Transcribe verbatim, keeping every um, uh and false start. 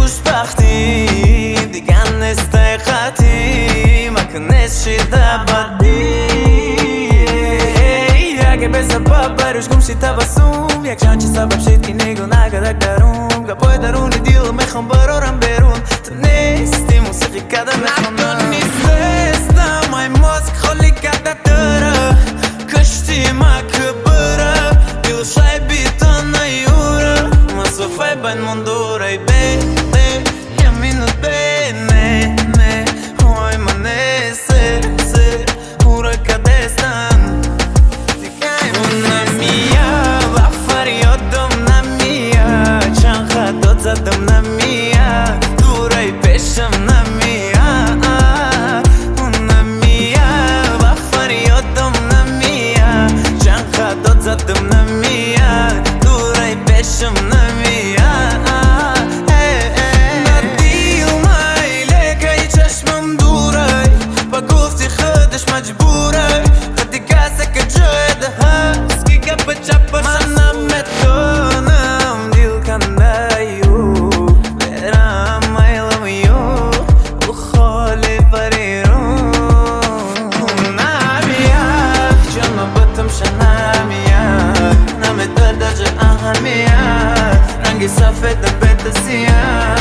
خوشبختی دیگه نسته خطی مکنس شده بدی اگه به سبب بروش گم شید تبسم یک چند سبب شد که نگو نگدک درون گپای درون دیل میخوام برارم بیرون تو نیستی موسیقی کده میخوام تو نیستم های ماسک خالی کده داره کشتی ما که بره دیل شای بیتا نیوره مسافه بین من دوره بی بی یمینو بی نه نه های من سر سر هورا کدستن زدم نمیاد دورای پیشم نمیاد اون نمیاد و فریادم نمیاد چند خدات زدم نمیاد دورای پیشم نمیاد ندیل مایله که ای چشمم دوره با گفتی خودش مجبوره خدی کسی که جای ده هست که گپ چپش منم متونم دیل کنده رنگ سفید بهت سیاه